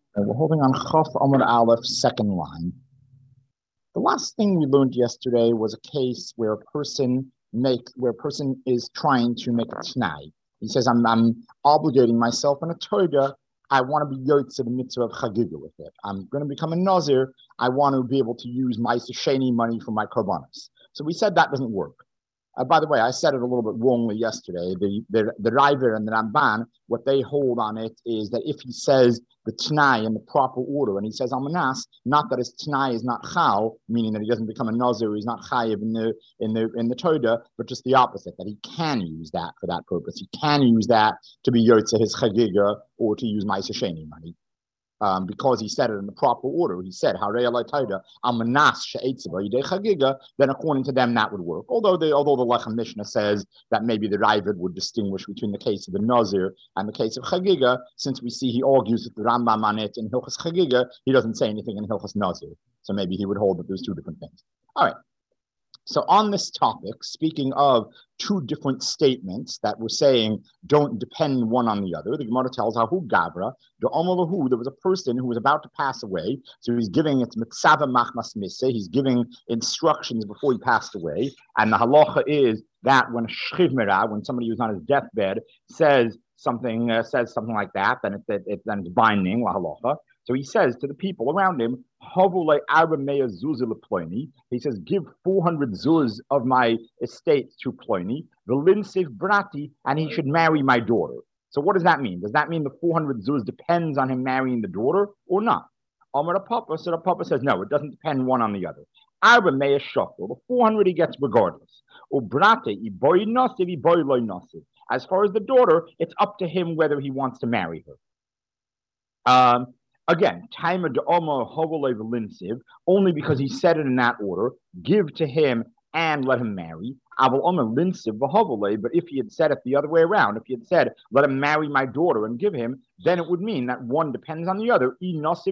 We're holding on Chaf Amud Aleph, second line. The last thing we learned yesterday was a case where a person is trying to make a t'nai. He says, I'm obligating myself in a Torah. I want to be yotze the mitzvah of chagiga with it. I'm going to become a nazir. I want to be able to use my sheni money for my korbanos. So we said that doesn't work. By the way, I said it a little bit wrongly yesterday. The River and the Ramban, what they hold on it is that if he says the T'nai in the proper order, and he says Almanas, not that his T'nai is not Chal, meaning that he doesn't become a Nazir, he's not Chayiv in the Torah, but just the opposite, that he can use that for that purpose. He can use that to be Yotze his Chagiga or to use Ma'aser Sheni money. Because he said it in the proper order. He said, then according to them, that would work. Although the Lechem Mishnah says that maybe the Ravid would distinguish between the case of the Nazir and the case of Chagiga, since we see he argues with the Rambam on it in Hilchas Chagiga, he doesn't say anything in Hilchas Nazir. So maybe he would hold that there's two different things. All right. So on this topic, speaking of two different statements that we're saying don't depend one on the other, the Gemara tells Hahu Gavra, there was a person who was about to pass away, so he's giving it mitzava machmas misse, he's giving instructions before he passed away, and the halacha is that when when somebody who's on his deathbed says something like that, then it's binding, la halacha. So he says to the people around him, he says, give 400 zuz of my estate to Ploini, the linsiv brati, and he should marry my daughter. So what does that mean? Does that mean the 400 zuz depends on him marrying the daughter or not? Amar Papa, so the Papa says, no, it doesn't depend one on the other. Arba meya shakal, the 400 he gets regardless. As far as the daughter, it's up to him whether he wants to marry her. Again, only because he said it in that order, give to him and let him marry. But if he had said it the other way around, if he had said, let him marry my daughter and give him, then it would mean that one depends on the other.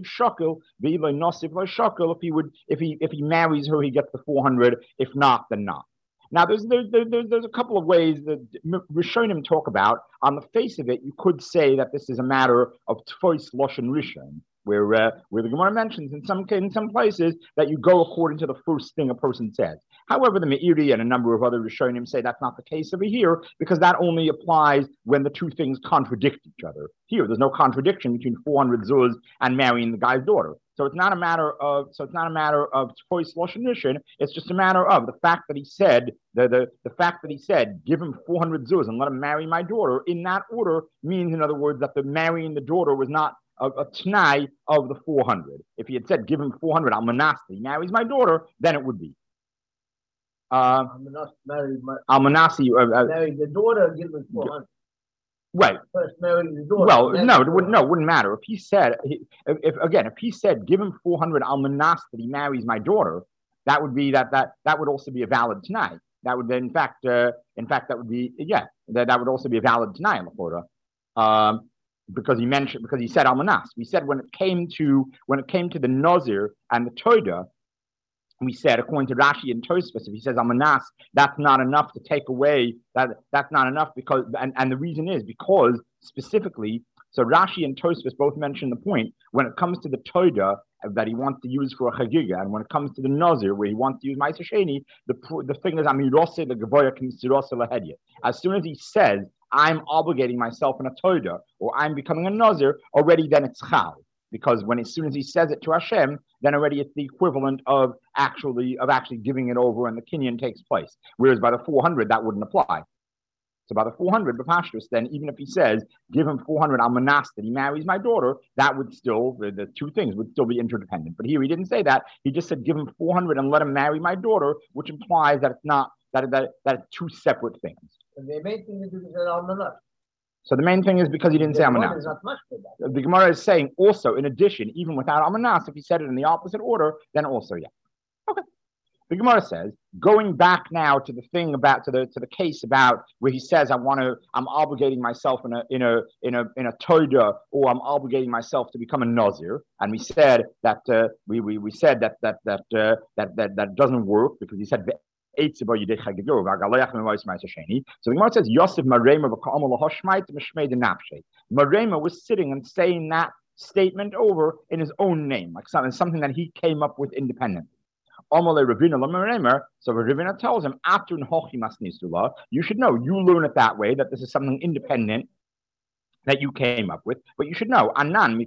If he marries her, he gets the 400. If not, then not. Now, there's a couple of ways that Rishonim talk about. On the face of it, you could say that this is a matter of Tfois Loshen Rishon, where the Gemara mentions in some places that you go according to the first thing a person says. However, the Meiri and a number of other Rishonim say that's not the case over here, because that only applies when the two things contradict each other. Here, there's no contradiction between 400 zuz and marrying the guy's daughter. So it's not a matter of Tfois Loshen Rishon. It's just a matter of the fact that he said the fact that he said give him 400 zuz and let him marry my daughter in that order means, in other words, that the marrying the daughter was not a t'nai of the 400. If he had said give him 400 almanasti, he marries my daughter, then it would be. Almanasti married the daughter, give him 400. Right. First marry the daughter. Well, it wouldn't matter. If he said, if he said, give him 400 almanas that he marries my daughter, that would be that would also be a valid t'nai. That would, in fact, that would be, that would also be a valid t'nai in the Torah. Because he said almanas. We said when it came to the Nazir and the Torah, we said, according to Rashi and Tosfos, if he says almanas, that's not enough to take away that's not enough because and the reason is because specifically, so Rashi and Tosfos both mention the point when it comes to the Torah that he wants to use for a chagiga, and when it comes to the Nazir where he wants to use Ma'aser Sheni, the thing is amirose the gavoya k'misirose lahedya. As soon as he says I'm obligating myself in a Torah or I'm becoming a Nazir, already then it's chal. Because as soon as he says it to Hashem, then already it's the equivalent of actually giving it over and the kinyan takes place. Whereas by the 400, that wouldn't apply. So by the 400, B'pashtus, then even if he says, give him 400 almanas that he marries my daughter, that would still, the two things would still be interdependent. But here he didn't say that. He just said, give him 400 and let him marry my daughter, which implies that it's not, that it's two separate things. And the main thing is almanas. So the main thing is because he didn't say almanas. The Gemara is saying also, in addition, even without almanas, if he said it in the opposite order, then also, yeah. Okay. The Gemara says, going back now to the thing about to the case about where he says I'm obligating myself in a Torah, or I'm obligating myself to become a Nazir, and we said that we said that doesn't work because he said. So the Gemara says Yosef Marema was sitting and saying that statement over in his own name, like something that he came up with independently. So Ravina tells him, you should know, you learn it that way, that this is something independent that you came up with, but you should know, we learn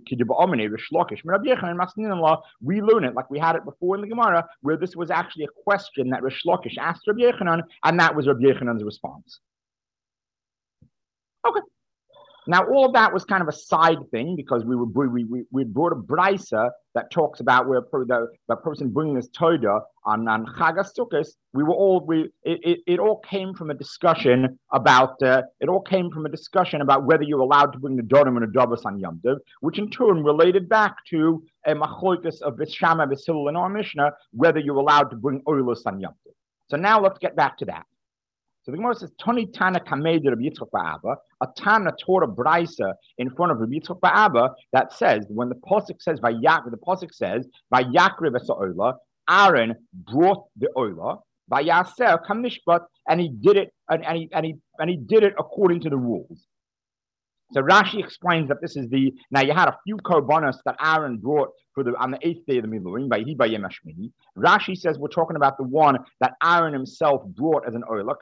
it like we had it before in the Gemara, where this was actually a question that Rish Lakish asked Rabbi Yechanan, and that was Rabbi Yechanan's response. Okay. Now, all of that was kind of a side thing because we brought a brisa that talks about where the person bringing this toida on Chagas Sukkos. It all came from a discussion about whether you're allowed to bring the dorim and the davos on Yom Tov, which in turn related back to a machlokas of Beis Shammai, Beis Hillel, and our Mishnah, whether you're allowed to bring oilus on Yom Tov. So now let's get back to that. So the Gemara says, Toni Tana Kamed Rabbi Yitzchak Ba'aba, a Tana taught a brisa in front of Rabbi Yitzchak Ba'aba that says, when the Pasuk says, Vayakriv es ha'olah, Aaron brought the olah, Vayaser kamishpat, and he did it, and he did it according to the rules. So Rashi explains that this is now you had a few korbanos that Aaron brought on the 8th day of the Miluim, by Yom Hashmini. Rashi says we're talking about the one that Aaron himself brought as an oila.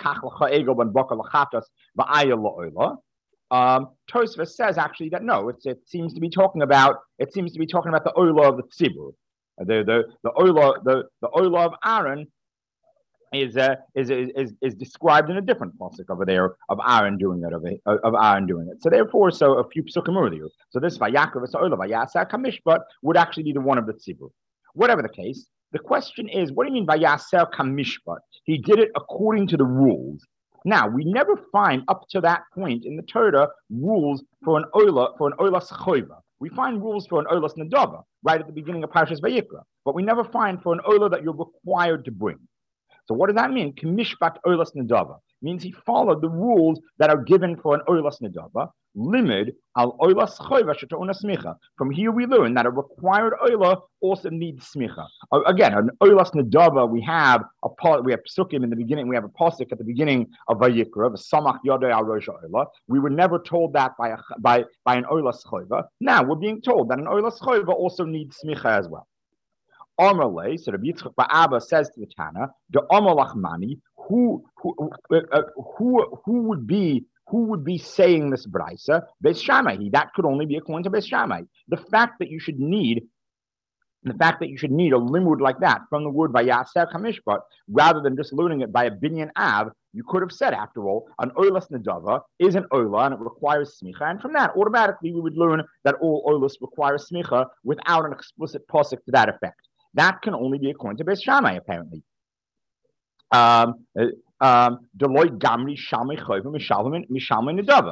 Tosfos says actually that no, it seems to be talking about the oila of the tzibur. The oila of Aaron is described in a different pasuk over there of Aaron doing it. So therefore, a few psukim earlier. So this Vayakriv es ha'olah Vayaseh kamishpat would actually be the one of the tzibur. Whatever the case, the question is, what do you mean Vayaseh kamishpat? He did it according to the rules. Now we never find up to that point in the Torah rules for an olas choiva. We find rules for an olas nadava right at the beginning of Parshas Vayikra, but we never find for an olah that you're required to bring. So what does that mean? Kimishpat olas nadava means he followed the rules that are given for an olas nadava. Limid al olas choiva sheta'una smicha. From here we learn that a required olah also needs smicha. Again, an olas nadava we have psukim in the beginning. We have a pasuk at the beginning of Vayikra, v'samach yodei al rosh olah. We were never told that by an olas choiva. Now we're being told that an olas choiva also needs smicha as well. Amarle, so Rabbi Yitzchak Ba'aba says to the Tana, the Amar Lachmani, who would be saying this brisa? Beis Shammai. That could only be according to Beis Shammai. The fact that you should need a limud like that from the word Vayaser Kamishpat, rather than just learning it by a binyan av, you could have said, after all, an olas nadava is an olah and it requires smicha, and from that automatically we would learn that all olas require smicha without an explicit pasuk to that effect. That can only be according to Beis Shammai, apparently. Deloy Gamri Shammai Choyva Mishalmai Nadava.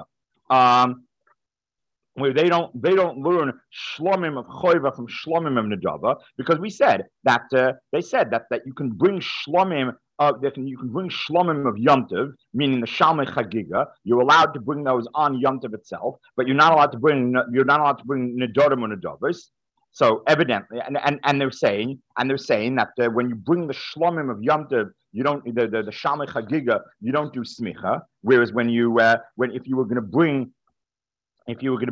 Where they don't learn shlomim of choiva from shlomim of nadava, because we said that they said that you can bring shlomim you can bring shlomim of Yom Tov, meaning the Shalmei Chagiga. You're allowed to bring those on Yom Tov itself, but you're not allowed to bring nedarim or nedavos. So evidently, and they're saying that when you bring the shlomim of Yom Tov, you don't the Shalmei Chagiga, you don't do smicha. Whereas if you were going to bring a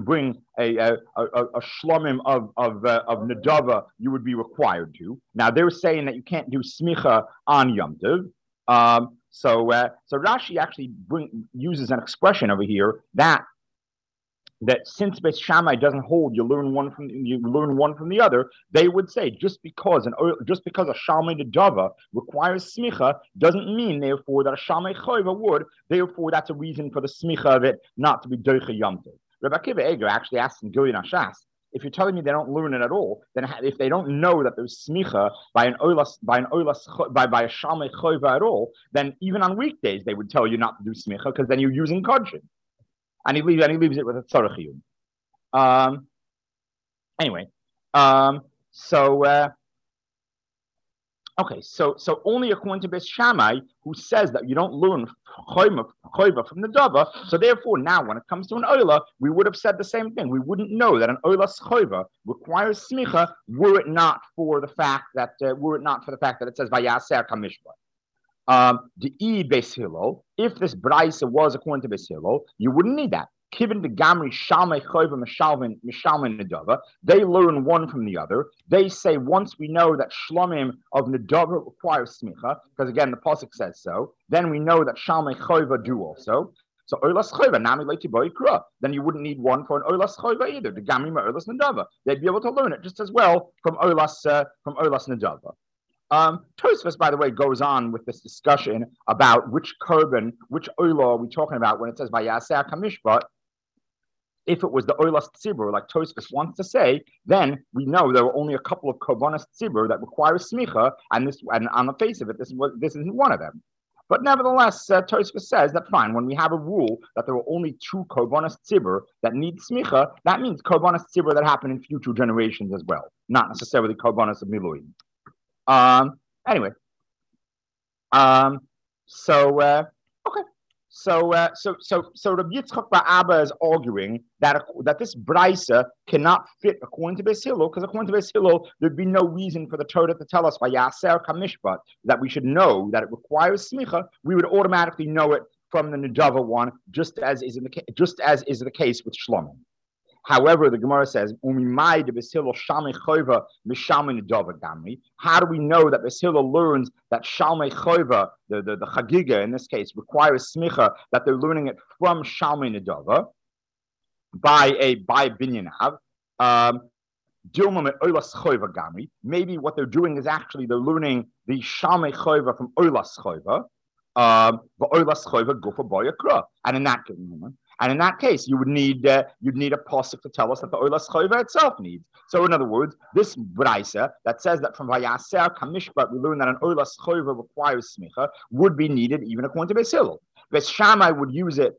shlomim of nedava, you would be required to. Now they're saying that you can't do smicha on Yom Tov. So Rashi actually uses an expression over here that since Beis Shammai doesn't hold, you learn one from the other. They would say just because a Shalmei Nedava requires smicha doesn't mean therefore that a Shalmei Choiva would. Therefore, that's a reason for the smicha of it not to be doicha Yom Tov. Rabbi Akiva Eger actually asks in Gilyon Hashas, if you're telling me they don't learn it at all, then if they don't know that there's smicha by a Shalmei Choiva at all, then even on weekdays they would tell you not to do smicha because then you're using kodshim. And he leaves it with a tzarech yum. Anyway, so only according to Beis Shammai, who says that you don't learn choiva from the dava. So therefore, now when it comes to an oila, we would have said the same thing. We wouldn't know that an oila choiva requires smicha were it not for the fact that it says vayaser kamishba. The Beis Hillel, if this brisa was according to Beis Hillel, you wouldn't need that. Kivin the Gamri Shalmei Choiva Mishalmei Nedava. They learn one from the other. They say once we know that Shlomim of Nedava requires smicha, because again the pasuk says so. Then we know that Shalmei Choiva do also. So Olas Choiva Nami Leiti Boikra. Then you wouldn't need one for an Olas Choiva either. The Gamri Olas Nedava. They'd be able to learn it just as well from Olas Nedava. Tosfos, by the way, goes on with this discussion about which korban, which oila are we talking about when it says Vayaseh Kamishpat. If it was the oilas tzibur, like Tosfos wants to say, then we know there are only a couple of korbanos tzibur that require smicha, and on the face of it, this isn't one of them. But nevertheless, Tosfos says that fine, when we have a rule that there are only two korbanos tzibur that need smicha, that means korbanos tzibur that happen in future generations as well, not necessarily korbanos of miluim. Anyway, okay. So Rabbi Yitzchak bar Abba is arguing that this brisa cannot fit according to Beis Hillel, because according to Beis Hillel, there'd be no reason for the Torah to tell us Vayaser Kamishpat that we should know that it requires smicha. We would automatically know it from the Nedava one, just as is the case with Shlomo. However, the Gemara says, how do we know that Beis Hillel learns that Shalmei Choiva, the Chagiga in this case, requires smicha, that they're learning it from Shalmei Nedava by Binyan Av? Maybe what they're doing is actually they're learning the Shalmei Choiva from Oilas Choiva, and in that case, you'd need a pasuk to tell us that the oilas choiva itself needs. So, in other words, this brisa that says that from Vayaser Kamishpat we learn that an oilas choiva requires smicha would be needed even according to Beis Hillel. Beis Shammai would use it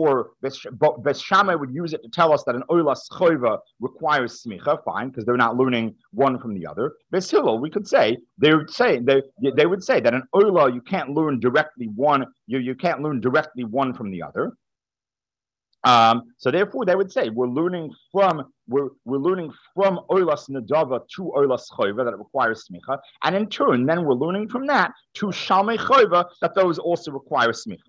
to tell us that an oilas choiva requires smicha. Fine, because they're not learning one from the other. Beis Hillel, we could say they would say that an oila you can't learn directly one. You can't learn directly one from the other. So therefore, they would say we're learning from oilas nedava to oilas choiva that it requires smicha, and in turn, then we're learning from that to shalmei choiva that those also require smicha.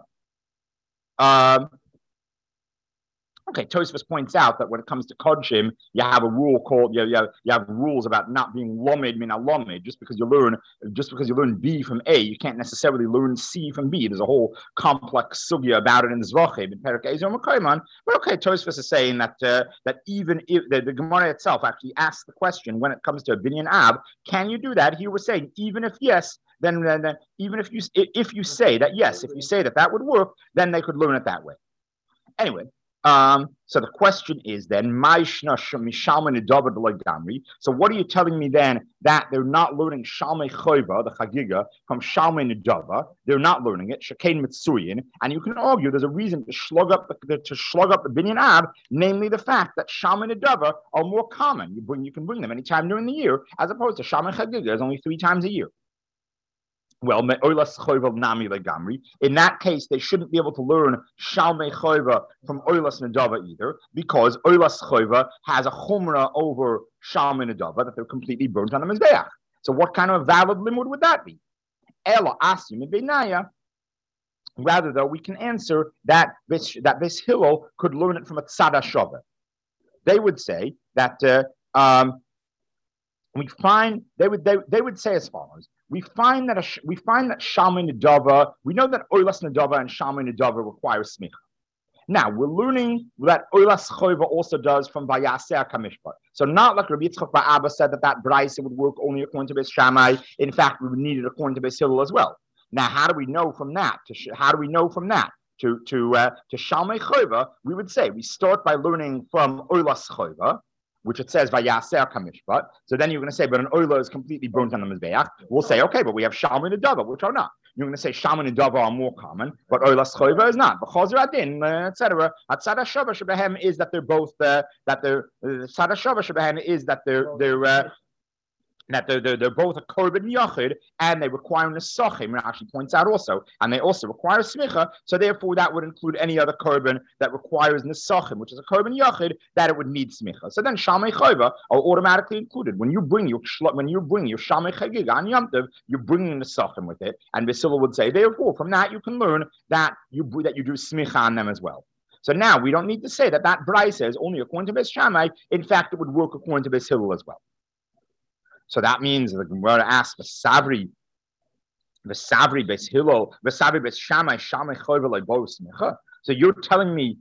Okay, Tosfos points out that when it comes to kodshim, you have a rule called you have rules about not being lomed min alomed. Just because you learn B from A, you can't necessarily learn C from B. There's a whole complex sugya about it in Zvachim in Perek Ezer Mekayman. But okay, Tosfos is saying that even if the Gemara itself actually asks the question when it comes to a binyan ab, can you do that? He was saying even if yes, then even if you say that yes, if you say that would work, then they could learn it that way. Anyway. So the question is then, so what are you telling me then that they're not learning Shalmei Choiva, the Chagiga, from Shalmei Nedava? They're not learning it, Shekain Mitsuyin, and you can argue there's a reason to slug up the Binyan Ab, namely the fact that Shalmei Nedava are more common. You can bring them anytime during the year, as opposed to Shalmei Chagiga, there's only 3 times a year. Well, in that case, they shouldn't be able to learn Shalmei Choiva from Oilas Nedava either, because Oilas Choiva has a chumrah over Shalmei Nedava that they're completely burnt on the Mizbeach. So what kind of valid limud would that be? Rather, though, we can answer that Beis Hillel could learn it from a Tzad HaShaveh. They would say that they would say as follows. We find that Shalmei Nedava, we know that Oilas Nedava and Shalmei Nedava require smicha. Now, we're learning that Oilas Choiva also does from Vayaser Kamishpat. So not like Rabbi Yitzchak bar Abba said that brisa would work only according to Beis Shammai. In fact, we would need it according to Beis Hillel as well. Now, how do we know from that? To Shalmei Choiva, we would say we start by learning from Oilas Choiva, which it says Vayaser Kamishpat. So then you're going to say, but an oila is completely burnt on the Mizbeach. We'll say, okay, but we have Shalmei Nedava, which are not. You're going to say Shalmei Nedava are more common, but oilas choiva is not. But Chazer Adin, etc. Atzad HaShavah Shebehem is that they're both Atzad HaShavah Shebehem is that they're both a korban yachid and they require nesachim. Rashi points out also, and they also require smicha. So therefore, that would include any other korban that requires nesachim, which is a korban yachid, that it would need smicha. So then Shalmei Choiva are automatically included. When you bring your Shalmei Chagig on Yom Tov, you're bringing nesachim with it. And Beis Hillel would say, therefore, from that you can learn that you do smicha on them as well. So now we don't need to say that brisa is only according to Beis Shammai. In fact, it would work according to Beis Hillel as well. So that means the Gemara asks Vesavri Beis Hillel, Vesavri Beis Shammai, Shammai Chover Leibo Smicha. So you're telling me,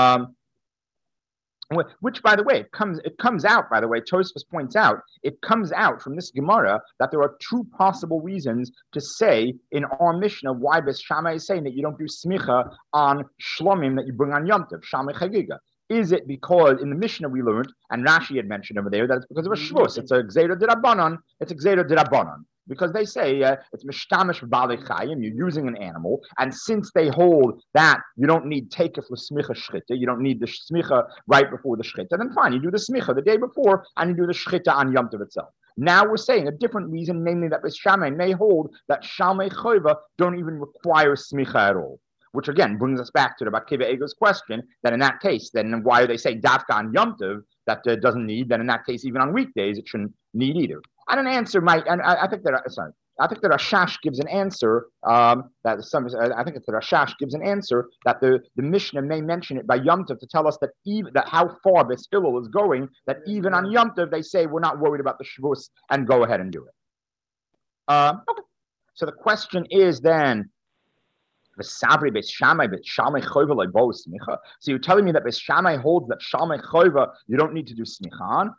which by the way, it comes out, by the way, Tosfos points out, it comes out from this Gemara that there are two possible reasons to say in our Mishnah why Beis Shammai is saying that you don't do smicha on shlomim that you bring on Yom Tov, Shammai Chagiga. Is it because in the Mishnah we learned, and Rashi had mentioned over there, that it's because of a shvus, it's a gzeira d'Rabbanan, because they say it's mishtamish b'balei chayim, you're using an animal, and since they hold that you don't need takef l'smicha shchita, you don't need the smicha right before the shchita, then fine, you do the smicha the day before, and you do the shchita on Yom Tov itself. Now we're saying a different reason, namely that Beis Shammai may hold that Shalmei Choiva don't even require smicha at all. Which again brings us back to the Bakiva Ego's question that in that case, then why are they saying Dafka on Yom Tov that doesn't need? Then in that case, even on weekdays, it shouldn't need either. And an answer might, and I think that Rashash gives an answer. I think it's that Rashash gives an answer that the Mishnah may mention it by Yom Tov to tell us that even that how far Beis Hillel is going. That even on Yom Tov they say we're not worried about the Shavuos and go ahead and do it. Okay. So the question is then. So you're telling me that Beis Shammai holds that Shalmei Choiva you don't need to do smicha on.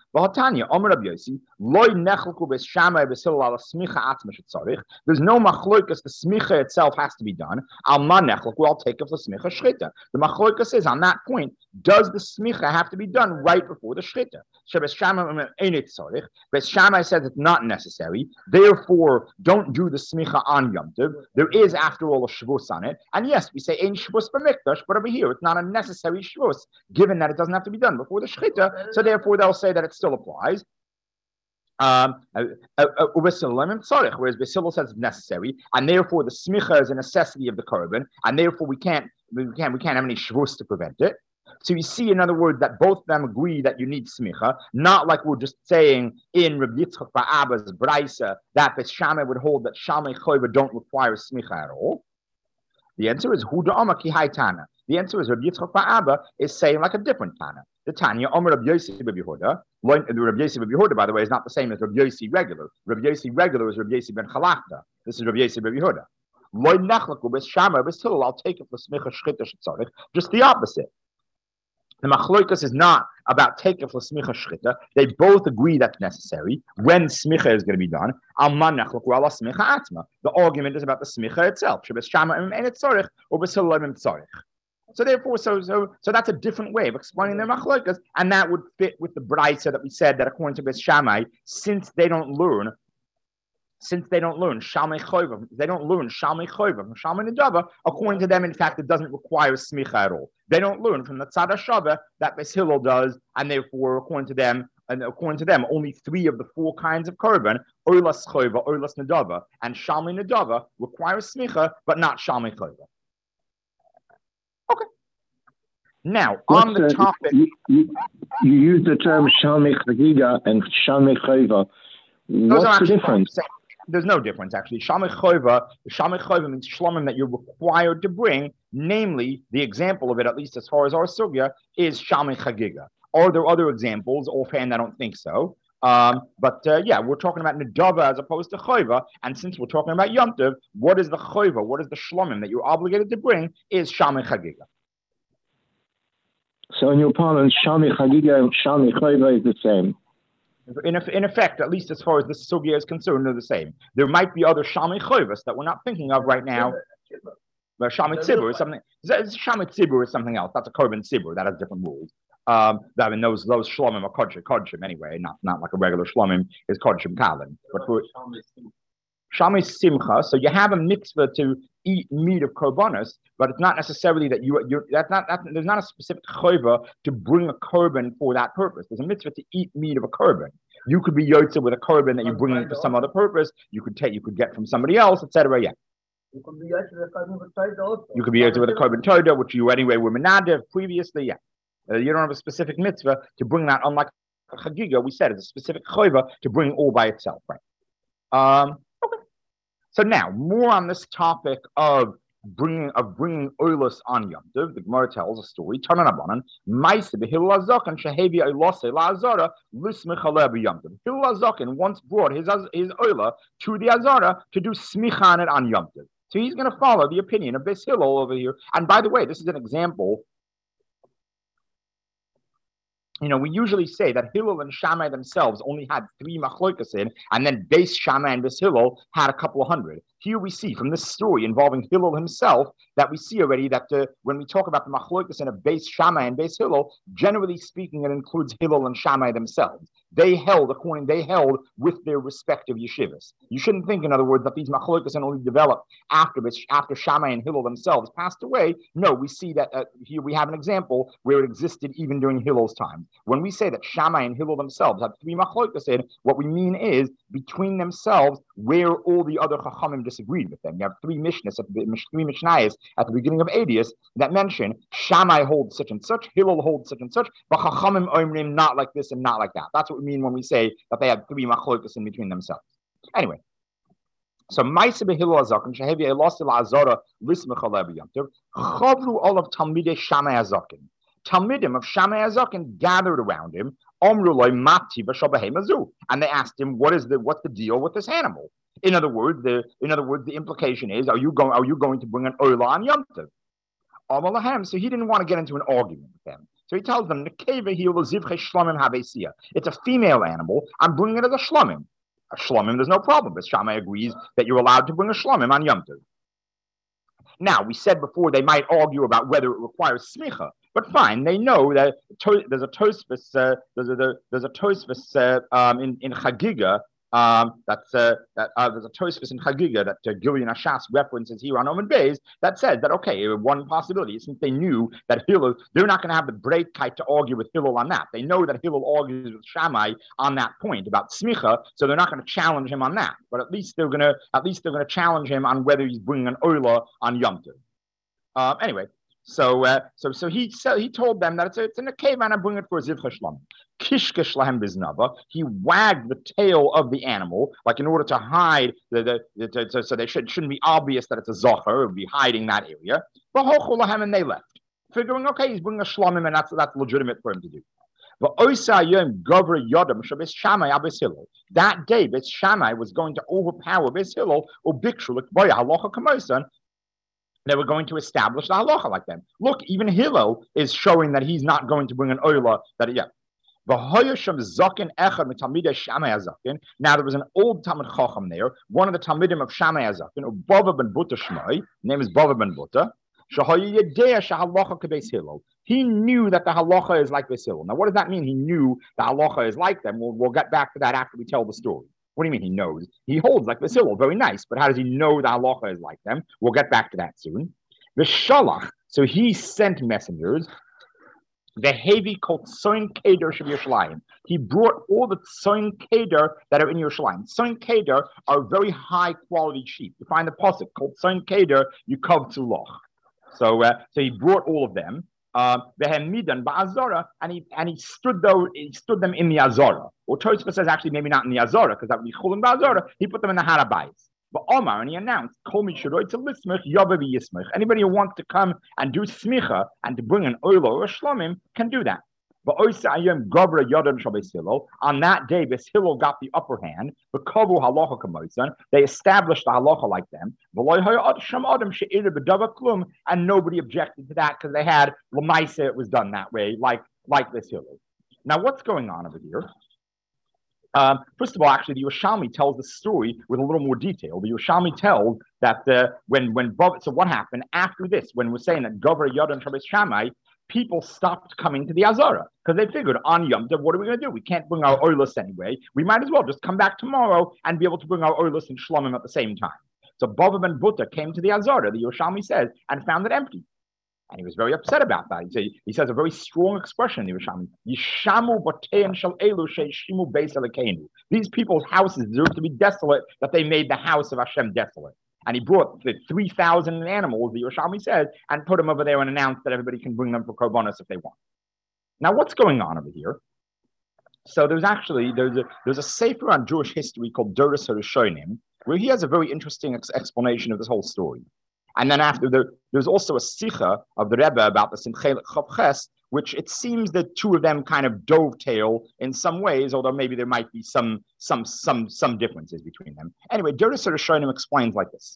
There's no machlokas. The smicha itself has to be done. We'll take it for smicha shchita. The machlokas is on that point. Does the smicha have to be done right before the shchita? Beis Shammai says it's not necessary. Therefore, don't do the smicha on Yom Tov. There is, after all, a Shavuos on it. And yes, we say ein Shavuos b'mikdash, but over here it's not a necessary Shavuos, given that it doesn't have to be done before the shchita. So therefore, they'll say that it still applies. Whereas Beis Hillel says it's necessary, and therefore the smicha is a necessity of the korban, and therefore we can't have any Shavuos to prevent it. So you see, in other words, that both of them agree that you need smicha, not like we're just saying in Rabbi Yitzchak bar Abba's brisa that Beis Shammai would hold that Shalmei Choiva don't require smicha at all. The answer is Huda Amar Ki Hai Tana. The answer is Rabbi Yitzchak bar Abba is saying like a different Tana. The Tanya Amar Rabbi Yossi Rabbi Yehuda. Rabbi Yossi Rabbi Yehuda, by the way, is not the same as Rabbi Yossi regular. Rabbi Yossi regular is Rabbi Yossi ben Chalachta. This is Rabbi Yossi Rabbi Yehuda. Loy Nechlaku Beis Shammai Beis Hillel. I'll take it for smicha shchita shetzarich. Just the opposite. The machloikas is not about taking for smicha shchita. They both agree that's necessary when smicha is going to be done. The argument is about the smicha itself. So therefore, so that's a different way of explaining the machloikas, and that would fit with the brisa that we said that according to Beis Shammai, since they don't learn Shalmei Choiva, they don't learn Shalmei Choiva from Shalmei Nedava, according to them, in fact, it doesn't require smicha at all. They don't learn from the Tzad HaShaveh that Beis Hillel does, and therefore, according to them, only 3 of the 4 kinds of korban, Oilas Choiva, Oilas Nedava, and Shalmei Nedava require smicha, but not Shalmei Choiva. Okay. Now, on the topic... You use the term Shalmei Chagiga and Shalmei Choiva. What's the difference? There's no difference, actually. Shalmei Choiva means shlomim that you're required to bring, namely, the example of it, at least as far as our sugya, is Shalmei Chagiga. Are there other examples? Offhand, I don't think so. But we're talking about Nedava as opposed to Choiva, and since we're talking about Yom Tov, what is the Choiva, what is the shlomim that you're obligated to bring is Shalmei Chagiga. So in your parlance, Shalmei Chagiga and Shalmei Choiva is the same. In effect, at least as far as this sugya is concerned, they're the same. There might be other Shalmei Choivas that we're not thinking of right now. But Shalmei Tzibur is something. Shalmei Tzibur is something else. That's a korban tzibur. That has different rules. I mean, those shlomim are kodshim anyway. Not like a regular shlomim is kodshim kalin. But for Shalmei Simcha, so you have a mitzvah to eat meat of korbanos, but it's not necessarily that there's not a specific chayva to bring a korban for that purpose. There's a mitzvah to eat meat of a korban. You could be yotze with a korban that you bring in for some other purpose. You could get from somebody else, etc. Yeah. You could be yotze with a korban also. You could be yotze with a korban toda, which you anyway were menadev previously. Yeah. You don't have a specific mitzvah to bring that. Unlike chagiga, we said it's a specific chayva to bring all by itself, right? Okay. So now, more on this topic of bringing oilus on Yom Tov. The Gemara tells a story. Tanan Abanan, Ma'aseh b'Hillel HaZaken shehevi oilosei la'azara lismich aleh b'Yom Tov. Hillel HaZaken once brought his oila to the Azara to do smicha on it on Yom Tov. So he's going to follow the opinion of Beis Hillel over here. And by the way, this is an example. We usually say that Hillel and Shammai themselves only had 3 machlokas in, and then Beis Shammai and Beis Hillel had a couple of hundred. Here we see from this story involving Hillel himself that we see already that when we talk about the machlokas in of Beis Shammai and Beis Hillel, generally speaking, it includes Hillel and Shammai themselves. They held with their respective yeshivas. You shouldn't think, in other words, that these machlokas only developed after Shammai and Hillel themselves passed away. No, we see that here we have an example where it existed even during Hillel's time. When we say that Shammai and Hillel themselves had 3 machlokas in, what we mean is between themselves where all the other chachamim disagreed with them. You have 3 mishnahs, 3 mishnayos at the beginning of Adius that mention Shammai holds such and such, Hillel holds such and such, but chachamim omrim not like this and not like that. That's what we mean when we say that they had 3 machlokas in between themselves. Anyway, so Ma'aseh b'Hillel HaZaken shehevi oilosei la'azara lismich aleh b'Yom Tov chavru all of Talmidei Shammai HaZaken. Talmidim of Shammai HaZaken gathered around him, and they asked him, what's the deal with this animal? In other words, the implication is, are you going to bring an oila on Yom Tov? So he didn't want to get into an argument with them. So he tells them, it's a female animal. I'm bringing it as a shlomim. A shlomim, there's no problem. But Shammai agrees that you're allowed to bring a shlomim on Yom Tov. Now, we said before they might argue about whether it requires smicha, but fine. They know that there's a Tosfos in Chagiga. There's a Tosfos in Chagiga that Gilyon Ashas references here on Omen Beis that says that one possibility, since they knew that Hillel, they're not going to have the breakkeit to argue with Hillel on that. They know that Hillel argues with Shammai on that point about smicha, so they're not going to challenge him on that. But at least they're going to challenge him on whether he's bringing an oila on Yom Tov. Anyway. So he told them that it's in a cave and I'm bringing it for a zivcha shlam. Kishkesh lahem biznava. He wagged the tail of the animal, like in order to hide so they shouldn't be obvious that it's a zocher. It would be hiding that area. And they left, figuring he's bringing a shlamim and that's legitimate for him to do. That day, Beis Shammai was going to overpower Beis Hillel or Bikshulik by halacha kamosan. They were going to establish the halacha like them. Look, even Hillel is showing that he's not going to bring an oila. Now there was an old Talmid Chacham there, one of the Talmidim of Shammai HaZaken, Bava ben Buta Shmai, name is Bava ben Buta. He knew that the halacha is like Beis Hillel. Now, what does that mean? He knew the halacha is like them. We'll get back to that after we tell the story. What do you mean he knows? He holds like Beis Hillel, very nice. But how does he know the halacha is like them? We'll get back to that soon. The shalach, so he sent messengers. The heavy called Tzoin Keder Shav Yerushalayim. He brought all the Tzoin Keder that are in Yerushalayim. Tzoin Keder are very high quality sheep. You find the pasuk called Tzoin Keder, Yukav Tzulach. So he brought all of them. Behemidan ba'azara, and he stood them in the Azara. Or Tosfos says actually maybe not in the Azara because that would be Chulin ba'azara. He put them in the Harabayis. But Omar, and he announced, anybody who wants to come and do smicha and to bring an oilo or a shlomim can do that. But on that day, Beis Hillel got the upper hand. They established the halacha like them. And nobody objected to that because they had Lamaisa, it was done that way, like Beis Hillel. Now, what's going on over here? First of all, actually, the Yerushalmi tells the story with a little more detail. The Yerushalmi tells that so what happened after this, when we're saying that Gover Yodon Shabbos Shammai, people stopped coming to the Azara because they figured on Yom Tov, what are we going to do? We can't bring our oilus anyway. We might as well just come back tomorrow and be able to bring our oilus and shlomim at the same time. So Bava ben Buta came to the Azara, the Yerushalmi says, and found it empty. And he was very upset about that. He says a very strong expression in the Yerushalmi. Yishamu botein shel elu sheishimu beis Elokeinu. These people's houses deserve to be desolate, that they made the house of Hashem desolate. And he brought the 3,000 animals, the Yerushalmi says, and put them over there and announced that everybody can bring them for korbanos if they want. Now, what's going on over here? So there's a sefer on Jewish history called Doros HaRishonim, where he has a very interesting explanation of this whole story. And then after there's also a sicha of the Rebbe about the Simchei Chav Ches, which it seems that two of them kind of dovetail in some ways, although maybe there might be some differences between them. Anyway, Doros Rishonim explains like this.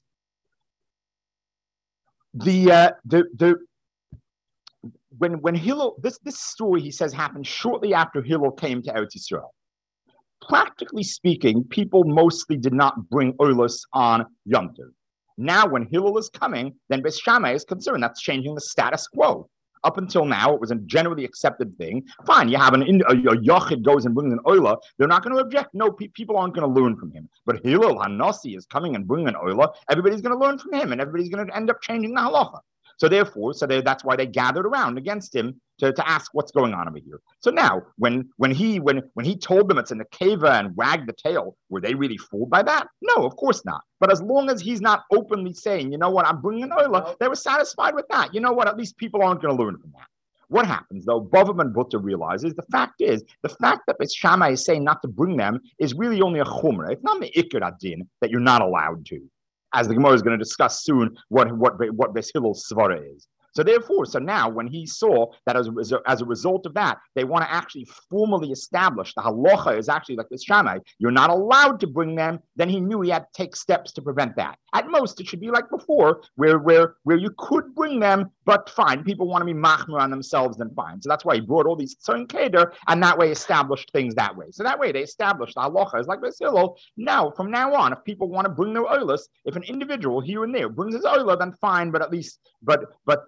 When Hillel, this story, he says, happened shortly after Hillel came to Eretz Yisrael. Practically speaking, people mostly did not bring oilus on Yom Tov. Now, when Hillel is coming, then Beis Shammai is concerned. That's changing the status quo. Up until now, it was a generally accepted thing. Fine, you have a yochid goes and brings an oila. They're not going to object. No, people aren't going to learn from him. But Hillel Hanasi is coming and bringing an oila. Everybody's going to learn from him, and everybody's going to end up changing the halacha. So therefore, that's why they gathered around against him to ask what's going on over here. So now, when he told them it's in the keva and wagged the tail, were they really fooled by that? No, of course not. But as long as he's not openly saying, you know what, I'm bringing an oila, they were satisfied with that. You know what, at least people aren't going to learn from that. What happens, though, Bava ben Butter realizes the fact that Beis Shammai is saying not to bring them is really only a chumrah. It's not me'ikr adin that you're not allowed to. As the Gemara is going to discuss soon, what Beis Hillel's svara is. So now when he saw that as a result of that, they want to actually formally establish the halacha is actually like this Shammai, you're not allowed to bring them, then he knew he had to take steps to prevent that. At most, it should be like before, where you could bring them, but fine, people want to be machmer on themselves, then fine. So that's why he brought all these tzon keder, and that way established things that way. So that way they established the halacha is like Beis Hillel. Now, from now on, if people want to bring their oilus, if an individual here and there brings his oila, then fine, but at least, but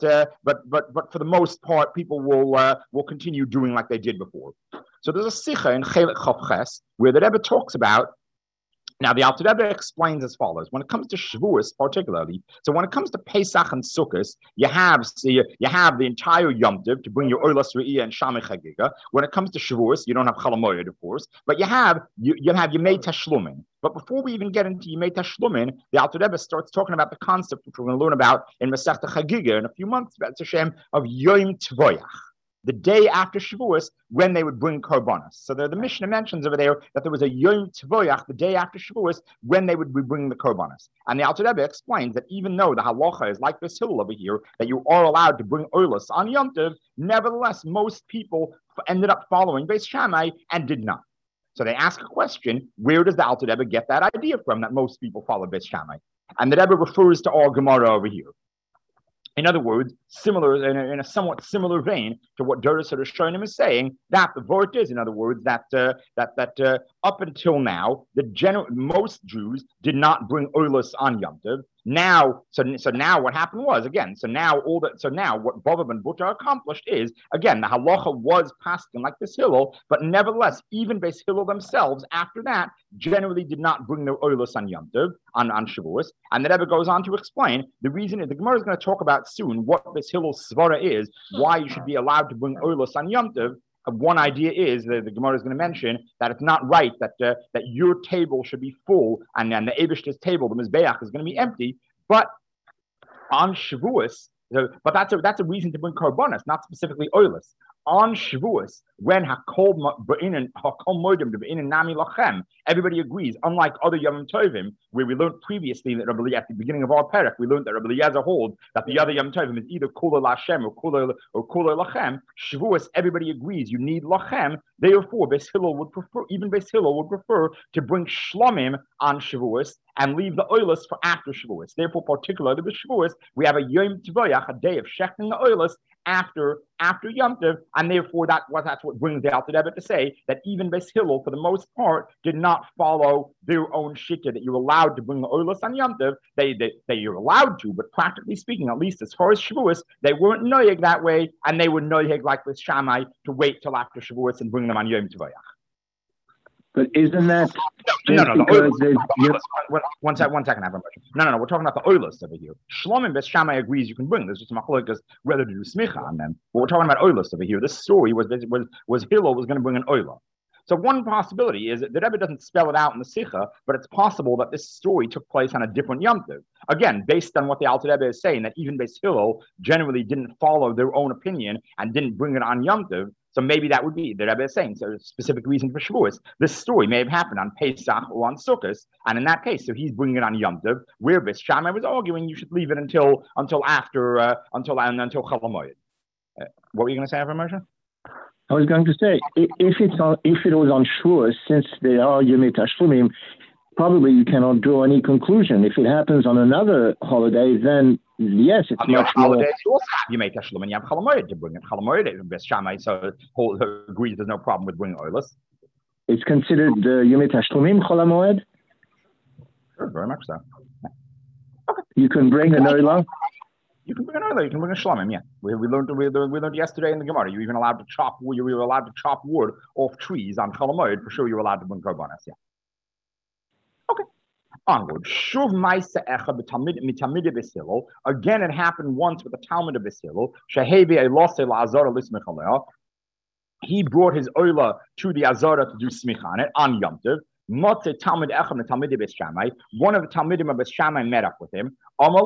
for the most part, people will continue doing like they did before. So there's a sicha in Chelik Chav Ches where the Rebbe talks about. Now the Alter Rebbe explains as follows: when it comes to Shavuos, particularly, so when it comes to Pesach and Sukkot, you have the entire Yom Tov to bring your Oilas Re'iyah and Shamei Chagiga. When it comes to Shavuos, you don't have Chol HaMoed, of course, but you have Yemei Tashlumin. But before we even get into Yemei Tashlumin, the Alter Rebbe starts talking about the concept which we're going to learn about in Masechta Chagiga in a few months, B'ez Hashem, of Yom Tvoyach, the day after Shavuos, when they would bring korbanos. So the Mishnah mentions over there that there was a Yom Tvoyach, the day after Shavuos, when they would be bringing the korbanos. And the Alter Rebbe explains that even though the halacha is like this hill over here, that you are allowed to bring oilus on Yom Tov, nevertheless, most people ended up following Beis Shammai and did not. So they ask a question, where does the Alter Rebbe get that idea from, that most people follow Beis Shammai? And the Rebbe refers to our Gemara over here. In other words, similar in a somewhat similar vein to what Doros Rishonim is saying, that the vort is, in other words, that up until now, most Jews did not bring oilus on Yom Tov. Now, so now what happened was, again, so now what Bava ben Butter accomplished is, again, the halacha was paskin like this Hillel, but nevertheless, even Beis Hillel themselves, after that, generally did not bring their oilus on Yom Tov, on Shavuos. And the Rebbe goes on to explain, the reason is, the Gemara is going to talk about soon what Beis Hillel's svara is, why you should be allowed to bring oilus on Yom Tov. One idea is that the Gemara is going to mention that it's not right that your table should be full and the Eibishter's table, the Mizbeach, is going to be empty. But on Shavuos, but that's a reason to bring korbanos, not specifically oilus. On Shavuos, when everybody agrees, unlike other Yom Tovim, where we learned previously that at the beginning of our perek, we learned that Rabbi Eliezer holds that the other Yom Tovim is either Kula Lashem or Kula Lachem. Shavuos, everybody agrees you need Lachem. Therefore, Beis Hillel would prefer to bring Shlomim on Shavuos and leave the oilus for after Shavuos. Therefore, particularly with Shavuos, we have a Yom Tvoyach, a day of shechting the oilus after Yom Tov, and therefore that's what brings the Alter Rebbe to say that even Beis Hillel, for the most part, did not follow their own shikha that you're allowed to bring the oilus on Yom Tov. You're allowed to, but practically speaking, at least as far as Shavuos, they weren't noyeg that way, and they were noyeg like with Shammai to wait till after Shavuos and bring them on Yom Tvoyach. But isn't that no? One second, I have a question. No. We're talking about the oilus over here. Shlomim Beis Shammai agrees you can bring. There's just a machlokes whether to do smicha on them. But we're talking about oilus over here. This story was Hillel was going to bring an oila. So one possibility is that the Rebbe doesn't spell it out in the Sikha, but it's possible that this story took place on a different Yom Tov. Again, based on what the Alter Rebbe is saying, that even Beis Hillel generally didn't follow their own opinion and didn't bring it on Yom Tov. So maybe that would be the Rebbe is saying. So a specific reason for Shavuos. This story may have happened on Pesach or on Sukkot, and in that case, so he's bringing it on Yom Tov, where Beis Shammai was arguing you should leave it until after until Chol Hamoed. What were you going to say, Moshe? I was going to say, if it was on Shavuos, since they are Yomei Tashlumim, probably you cannot draw any conclusion. If it happens on another holiday, then yes, it's on much more. Holidays, you also have Yomei Tashlumim, and you have Chol Hamoed to bring it. Chol Hamoed is Beis Shammai, so agrees there's no problem with bringing oilers. It's considered Yomei Tashlumim Chol Hamoed? Sure, very much so. Okay. You can bring an oiler. You can bring an oiler. You can bring a shlomim. Yeah, we learned yesterday in the Gemara. You're even allowed to chop. You were allowed to chop wood off trees on Chol Hamoed. For sure, you're allowed to bring korbanos. Yeah. Okay. Onward. Shuv ma'isa echa b'talmidei Beis Hillel. Again, it happened once with the Talmud of Beis Hillel. Shehevi elosei la'azara lismich aleh. He brought his oiler to the Azara to do smicha on it on Yom Tov. One of the Talmidim of Beis Shammai met up with him.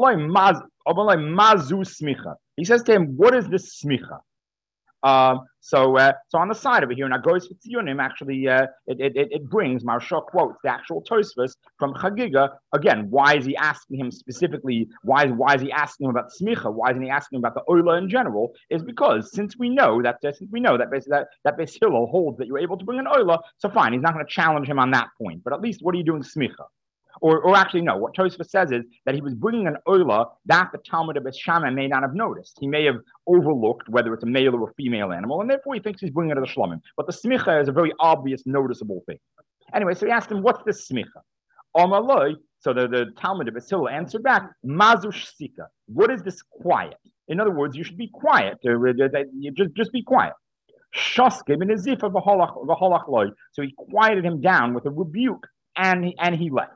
He says to him, "What is this smicha?" So on the side over here, and Agoros Tzionim actually it brings Maharsha quotes the actual Tosfos from Chagiga. Again, why is he asking him specifically? Why is he asking him about smicha? Why isn't he asking him about the oila in general? Is because since we know that Beis Hillel holds that you're able to bring an oila, so fine, he's not going to challenge him on that point. But at least what are you doing smicha? Or actually, no. What Tosfos says is that he was bringing an oila that the Talmud of Beis Shammai may not have noticed. He may have overlooked whether it's a male or a female animal, and therefore he thinks he's bringing it to the shlomim. But the smicha is a very obvious, noticeable thing. Anyway, so he asked him, "What's this smicha?" Amaloi. So the Talmud of Beis Hillel answered back, "Mazush sika. What is this quiet? In other words, you should be quiet. Just be quiet." Shoske b'nezifa v'holach loy. So he quieted him down with a rebuke, and he left.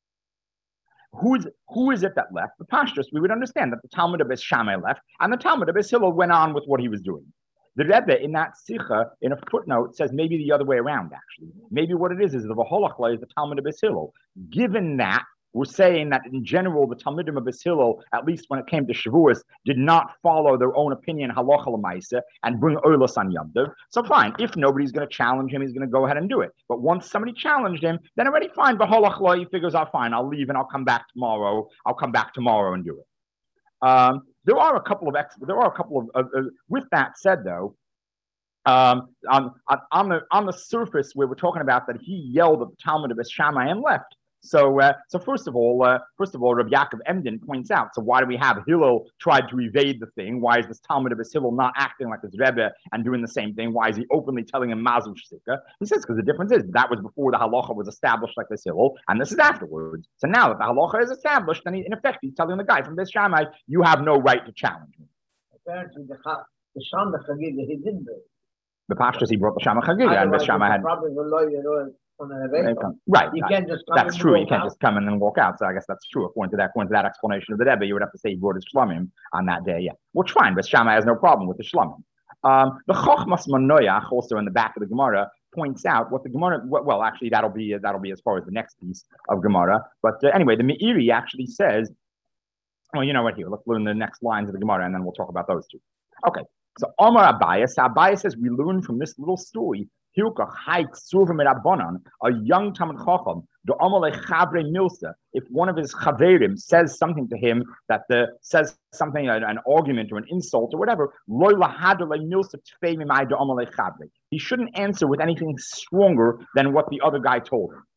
Who is it that left? The Pashtus, we would understand that the Talmud of Beis Shammai left, and the Talmud of Beis Hillel went on with what he was doing. The Rebbe in that Sicha, in a footnote, says maybe the other way around, actually. Maybe what it is the V'holachla is the Talmud of Beis Hillel. Given that, we're saying that in general, the Talmudim of Beis Hillel, at least when it came to Shavuos, did not follow their own opinion, halacha l'maisa, and bring oilos on Yom Tov. So fine, if nobody's going to challenge him, he's going to go ahead and do it. But once somebody challenged him, then already fine, b'holachla, he figures out, fine, I'll leave and I'll come back tomorrow. And do it. There are a couple of. With that said, though, on the surface where we're talking about that he yelled at the Talmud of Beis Shammai and left. So first of all, Rabbi Yaakov Emden points out. So why do we have Hillel tried to evade the thing? Why is this Talmud of Hillel not acting like his Rebbe and doing the same thing? Why is he openly telling him Mazush Sika? He says because the difference is that was before the halacha was established like this Hillel, and this is afterwards. So now that the halacha is established, then in effect he's telling the guy from Beis Shammai, you have no right to challenge me. Apparently, the Shama Chagiga he didn't do. The Pashtus he brought the Shama Chagiga, and Beis Shammai had. Right. You can't just that's true. You can't just come in and walk out. So I guess that's true. According to that explanation of the Rebbe, you would have to say he brought his shlomim on that day. Yeah. Which fine, but Shammai has no problem with the shlomim. The Chochmas Manoyach, also in the back of the Gemara, points out what the Gemara. Well, actually, that'll be as far as the next piece of Gemara. But anyway, the Meiri actually says. Well, you know what? Here, let's learn the next lines of the Gemara, and then we'll talk about those two. Okay. So Omar Abayas says we learn from this little story. A young Talmid Chacham, if one of his chaverim says something to him that says something, an argument or an insult or whatever, he shouldn't answer with anything stronger than what the other guy told him.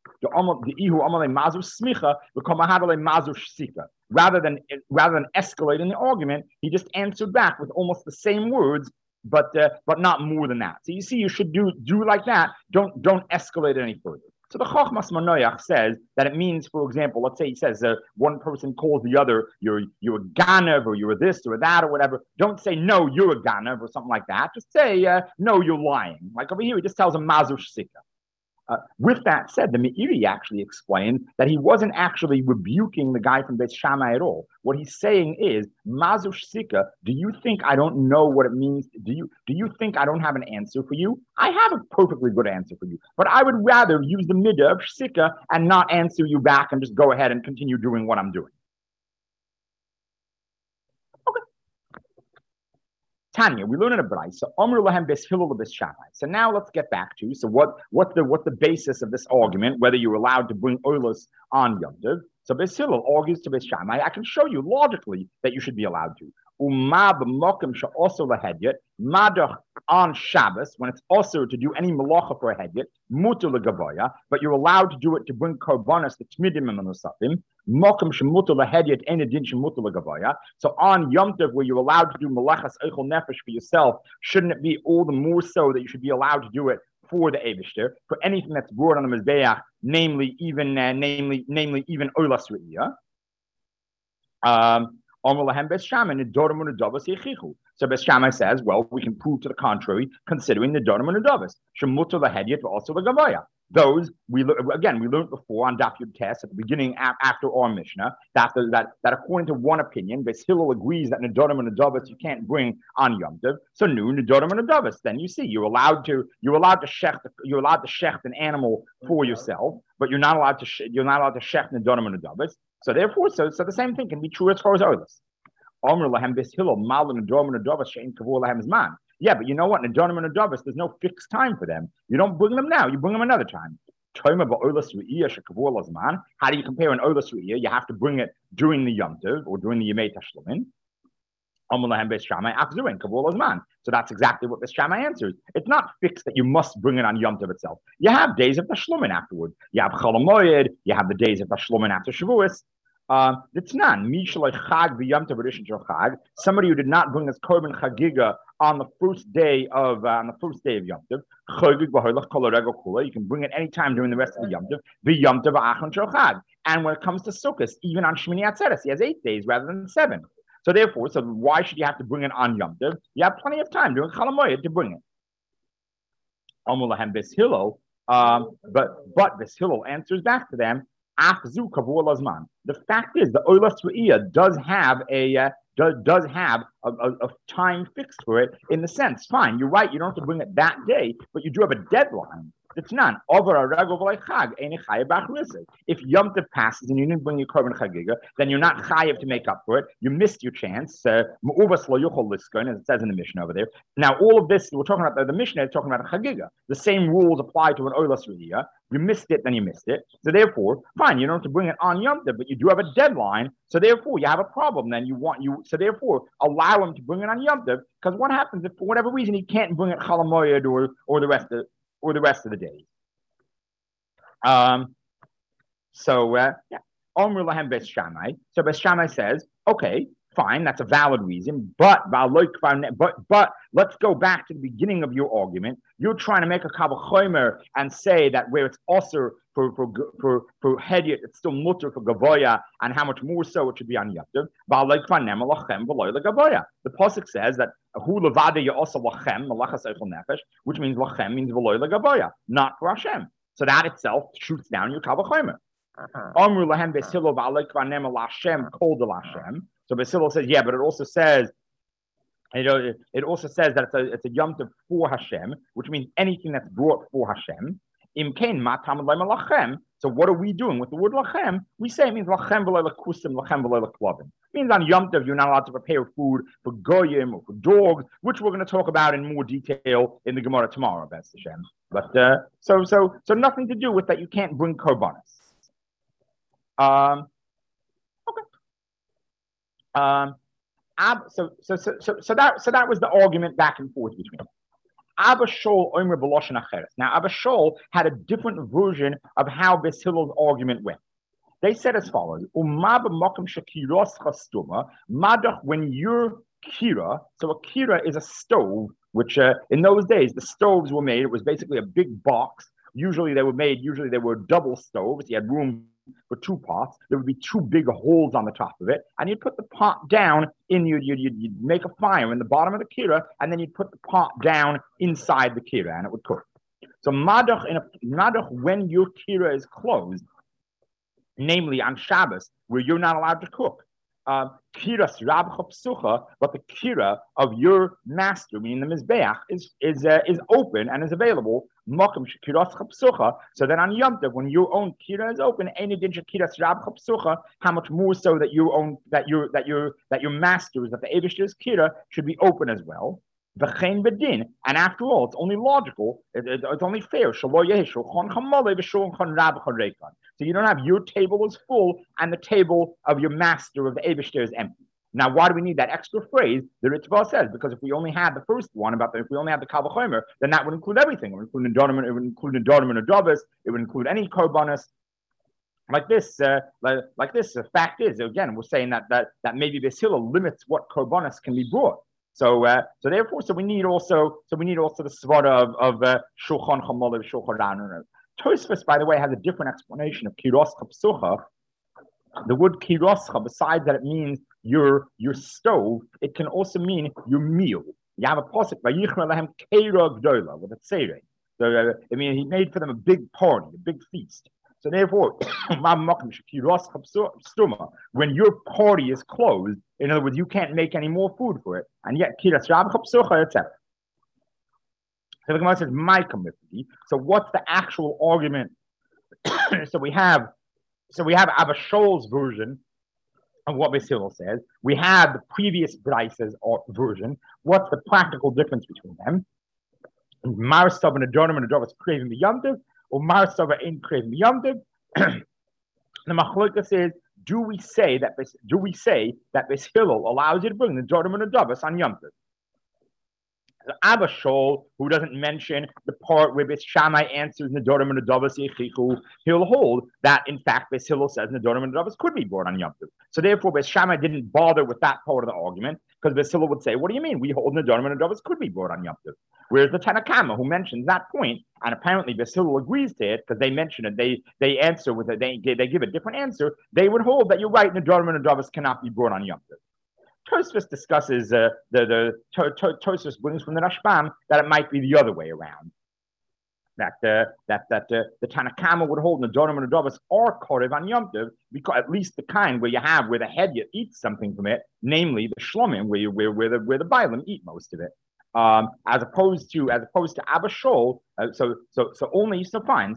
Rather than escalating the argument, he just answered back with almost the same words, but not more than that. So you see, you should do like that. Don't escalate it any further. So the Chochmas Manoyach says that it means, for example, let's say he says one person calls the other, you're a Ganav, or you're this or that or whatever. Don't say no, you're a Ganav or something like that. Just say no, you're lying. Like over here, he just tells him Mazush Sika. With that said, the Meiri actually explained that he wasn't actually rebuking the guy from Beis Shammai at all. What he's saying is, Mazush Sika, do you think I don't know what it means? Do you think I don't have an answer for you? I have a perfectly good answer for you, but I would rather use the midah of Sika and not answer you back and just go ahead and continue doing what I'm doing. Tanya, we learn in a Braisa. So Omer lahem bes Hillel bes Shammai. So now let's get back to what's the basis of this argument? Whether you're allowed to bring oilers on Yom Tov. So bes Hillel argues to bes Shammai. I can show you logically that you should be allowed to. Uma b'mokim she'oso lehedyet madach on Shabbos when it's also to do any malacha for a hedyet muter legavoya, but you're allowed to do it to bring korbanos the tmidim and nosafim. Mokim shemuter lehedyet ein adin shemuter legavoya. So on Yom Tov where you're allowed to do malachas eichel nefesh for yourself, shouldn't it be all the more so that you should be allowed to do it for the Eibishter for anything that's brought on the mizbeach, namely even olas re'iyah. So Bes Shammai says, well, we can prove to the contrary, considering the Dorim and Adavas. Shemuter lehedyet also the Gavaya. Those we learned before on Daf Yud Tes at the beginning after our Mishnah that according to one opinion, Bes Hillel agrees that Nedorim and Adavas you can't bring on Yom Tov. So new Nedorim and Adavas. Then you see you're allowed to shecht an animal for yourself, but you're not allowed to shecht Nedorim and Adavas. So therefore, so the same thing can be true as far as others. Yeah, but you know what? Nedorim and Adavas, there's no fixed time for them. You don't bring them now; you bring them another time. How do you compare an olas re'iyah? You have to bring it during the Yom Tov or during the Yemei Tashlumin. So that's exactly what Bes Shammai answers. It's not fixed that you must bring it on Yom Tov itself. You have days of Tashlumin afterward. You have Chol HaMoed. You have the days of Tashlumin after Shavuos. Somebody who did not bring his korban chagiga on the first day of Yom Tov. You can bring it anytime during the rest of the Yom Tov. And when it comes to Sukkot, even on Shmini Atzeres, he has 8 days rather than 7. So therefore, why should you have to bring it on Yom Tov? You have plenty of time during Chol HaMoed to bring it. But Bes Hillel answers back to them. The fact is, the olas re'iyah does have a time fixed for it. In the sense, fine, you're right. You don't have to bring it that day, but you do have a deadline. It's none. If Yom Tov passes and you didn't bring your korban chagiga, then you're not chayiv to make up for it. You missed your chance. As it says in the Mishnah over there. Now, all of this we're talking about. The Mishnah is talking about a chagiga. The same rules apply to an olas re'iyah. You missed it, then you missed it. So therefore, fine, you don't have to bring it on Yom Tov, but you do have a deadline. So therefore, you have a problem. Then so therefore, allow him to bring it on Yom Tov. Because what happens if for whatever reason he can't bring it Chol HaMoed or the rest of the days? Omer lahem Bes Shammai. So Bes Shammai says, okay, fine, that's a valid reason, but let's go back to the beginning of your argument. You're trying to make a kavachomer and say that where it's also for hedyet, it's still mutter for gavoya, and how much more so it should be on Yom Tov. The pasuk says that hu levada also lachem malachas eichel nefesh, which means lachem means v'loy legavoya, not for Hashem. So that itself shoots down your kavachomer. Amru lahem Bes Hillel v'alei kvar nema l'Hashem kol de l'Hashem. So Bes Hillel says, yeah, but it also says that it's a Yom Tov for Hashem, which means anything that's brought for Hashem. So what are we doing with the word lachem? We say it means lachem v'lo lekusim, lachem v'lo leklovim. It means on Yom Tov you're not allowed to prepare food for goyim or for dogs, which we're going to talk about in more detail in the Gemara tomorrow, B'ez Hashem. But so nothing to do with that. You can't bring korbanos. Okay. So that was the argument back and forth between them. Abba Shaul Omer B'Loshen Acheres. Now Abba Shaul had a different version of how Bes Hillel's argument went. They said as follows: Uma b'makom shekiros chastuma madach when you're kira. So a kira is a stove, which in those days the stoves were made. It was basically a big box. Usually they were double stoves. You had room for 2 pots. There would be 2 big holes on the top of it, and you'd put the pot down in you'd make a fire in the bottom of the kira, and then you'd put the pot down inside the kira, and it would cook. So madach when your kira is closed, namely on Shabbos, where you're not allowed to cook. Kiras rabcha psucha, but the kira of your master, meaning the mizbeach, is open and is available. Makom shekiras psucha. So then on Yom Tov, when your own kira is open, any dinja kiras rabcha psucha, how much more so that your own that your masters, that the Eibishter's kira should be open as well. V'chein bedin, and after all, it's only logical, it's only fair. So you don't have your table is full and the table of your master of the Eibishter is empty. Now, why do we need that extra phrase? The Ritva says, because if we only had the first one if we only had the Kal V'chomer, then that would include everything. It would include Nedarim, it would include Nedarim and Adobas, it would include any Korbanos. Like this, the fact is, again, we're saying that maybe Beis Hillel limits what Korbanos can be brought. So therefore, we need also the svara of Shulchan Chamolav, Shulchan Ranur. Tosfos, by the way, has a different explanation of kiroscha psucha. The word kiroscha, besides that it means your stove, it can also mean your meal. You have a pasuk vayichra lahem keira gdola with a tzere. So he made for them a big party, a big feast. So therefore, when your party is closed, in other words, you can't make any more food for it, and yet kiras rabcha psucha, etc. So the Gemara says, "My committee." So what's the actual argument? so we have Abba Shaul's version of what Beis Hillel says. We have the previous Braisa's version. What's the practical difference between them? Marsav and Adonim and Adovas craving the Yom Tov, or Marsav ain't craving the Yom Tov. The Machlokes says, do we say that Beis Hillel allows you to bring the Adonim and Adovas on Yom Tov? Abba Shaul, who doesn't mention the part where Beis Shammai answers Nedarim and Adovas Yechichu, he'll hold that in fact Beis Hillel says Nedarim and Adovas could be brought on Yom Tov. So therefore Beis Shammai didn't bother with that part of the argument, because Beis Hillel would say, what do you mean? We hold Nedarim and Adovas could be brought on Yom Tov. Whereas the Tanna Kama, who mentions that point, and apparently Beis Hillel agrees to it because they mention it, they answer with it, they give a different answer. They would hold that you're right, Nedarim and Adovas cannot be brought on Yom Tov. Tosfos discusses Tosfos brings from the Rashbam that it might be the other way around. That the Tanna Kama would hold Nedarim and Adovas are korev on Yom Tov, because at least the kind where the head eats something from it, namely the shlomim, where the bailim eat most of it. As opposed to Abba Shaul, so fine.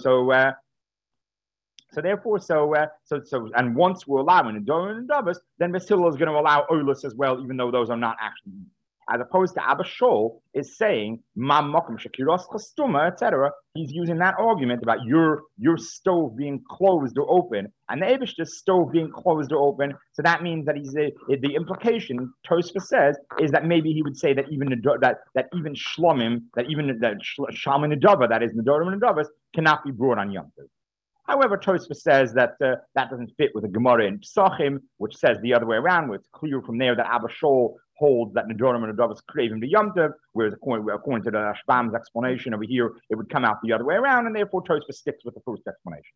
So therefore, and once we're allowing Nedarim and Adovas, then Beis Hillel is going to allow Oilus as well, even though those are not actually. As opposed to Abba Shaul is saying Ma Makom Shekiros Chastuma, etc. He's using that argument about your stove being closed or open, and the Eibishter's stove being closed or open. So that means that the implication Tosfos says is that maybe he would say that even even shlomim, shalmin nedava, that is Nedarim and Adovas, cannot be brought on Yom Tov. However, Tosfos says that that doesn't fit with the Gemara in Pesachim, which says the other way around, where it's clear from there that Abba Shaul holds that Nedarim and Adovas craving the Yom Tov, whereas according to the Rashbam's explanation over here, it would come out the other way around, and therefore Tosfos sticks with the first explanation.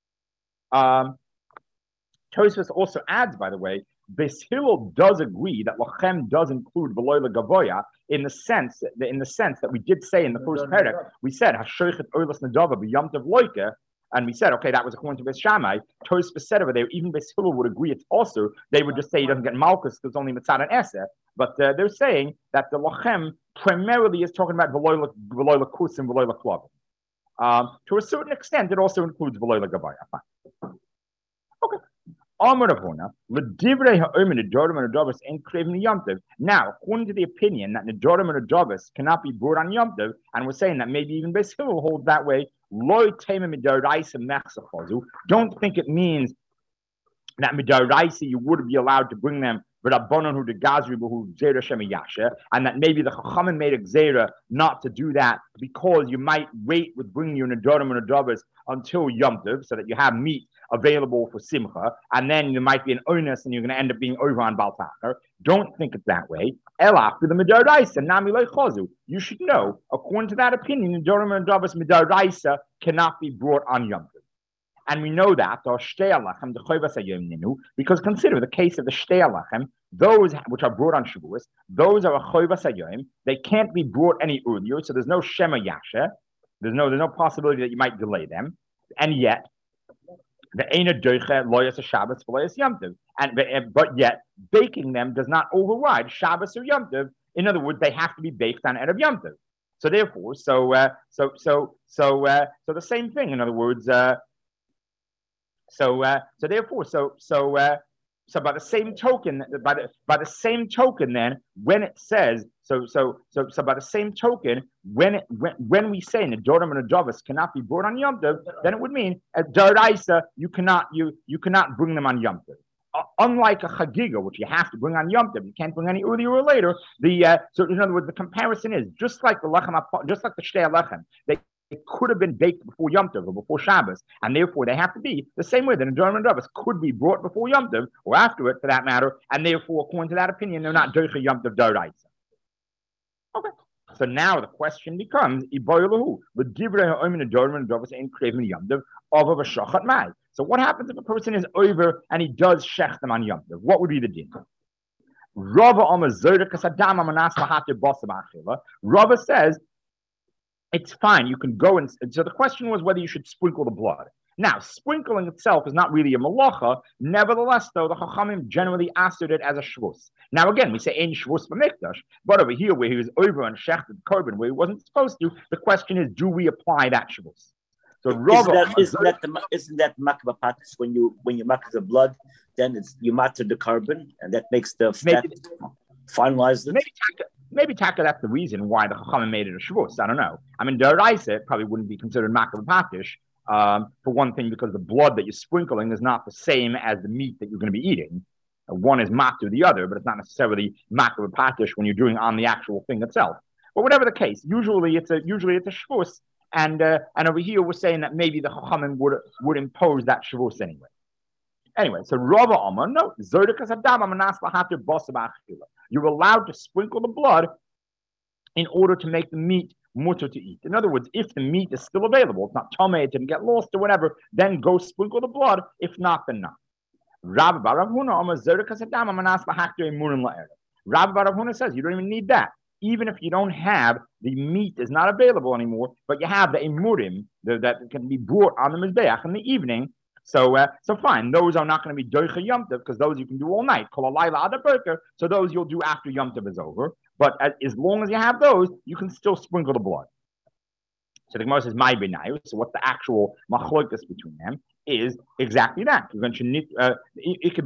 Tosfos also adds, by the way, Beis Hillel does agree that Lachem does include V'lo Gavoya in the sense that we did say in the first paragraph, we said Hashoichet Oilas Nedava b'Yom Tov Loike. And we said, okay, that was according to Beis Shammai. Tosfos said over there, even Beis Hillel would agree it's also, they would just say he doesn't get Malchus because it's only Mitzad and Eseh. But they're saying that the Lachem primarily is talking about V'lo Kus and V'lo Klavim. To a certain extent, it also includes V'lo Gavaya. Okay. Amar Avona, L'divrei ha'omer Nedarim and Adovas ain't craving Yom Tov. Now, according to the opinion that Nedarim and Adovas cannot be brought on Yom Tov, and we're saying that maybe even Beis Hillel holds that way, don't think it means that midaraisa you would be allowed to bring them, and that maybe the Chachamim made a gzeira not to do that because you might wait with bringing your Nedarim and Adovas until Yom Tov, so that you have meat available for Simcha, and then there might be an onus and you're going to end up being over on Baltachar. Don't think it that way. Elach with the Midaraisa, Nami Chozu. You should know, according to that opinion, Nedarim and Adovas Midaraisa cannot be brought on Yom Tov. And we know that, because consider the case of the Shtei Alachem, those which are brought on Shavuos, those are a Choivas Hayom. They can't be brought any earlier, so there's no Shema Yasha. There's no possibility that you might delay them. And yet, the Eina Doiche Loyas Shabbos Loyas Yom Tov. but yet baking them does not override Shabbos or Yom Tov. In other words, they have to be baked on Erev Yom Tov. So therefore, so the same thing. In other words, so by the same token, by the same token, then when it says by the same token, when we say Nedorim and Adovas cannot be brought on Yom Tov, then it would mean at Daraisa you cannot bring them on Yom Tov. Unlike a chagiga, which you have to bring on Yom Tov, you can't bring any earlier or later. So in other words, the comparison is just like the lechem, just like the shtei lechem. They could have been baked before Yom Tov or before Shabbos, and therefore they have to be the same way that Nedorim and Adovas could be brought before Yom Tov or after it, for that matter, and therefore, according to that opinion, they're not doicha Yom Tov d'oraisa. Okay. So now the question becomes: so what happens if a person is over and he does shech them on Yom Tov? What would be the din? Rava says it's fine. You can go and so the question was whether you should sprinkle the blood. Now, sprinkling itself is not really a malacha. Nevertheless, though, the Chachamim generally answered it as a shvus. Now, again, we say ein shvus b'mikdash, but over here, where he was over and shechted korban, where he wasn't supposed to, the question is, do we apply that shvus? So, isn't that makba patis when you makba the blood, then you matter the korban, and that makes the fat finalize it. Maybe taka that's the reason why the Chachamim made it a shvus. I don't know. I mean, deraisa it probably wouldn't be considered makba patish. For one thing, because the blood that you're sprinkling is not the same as the meat that you're going to be eating. One is matu the other, but it's not necessarily makba patish when you're doing on the actual thing itself. But whatever the case, usually it's a shvus. And over here we're saying that maybe the Chachamim would impose that shavus anyway. Anyway, so Rava Amar, no, you're allowed to sprinkle the blood in order to make the meat mutter to eat. In other words, if the meat is still available, it's not tomei, it didn't get lost or whatever, then go sprinkle the blood. If not, then not. Rabbi Bar Huna says you don't even need that. Even if you don't have, the meat is not available anymore, but you have the emurim that can be brought on the mizbeach in the evening. So fine, those are not going to be doicha Yom Tov because those you can do all night. So those you'll do after Yom Tov is over. But as long as you have those, you can still sprinkle the blood. So the Gemara says, "My benayu." So what's the actual machlokas between them? Is exactly that. If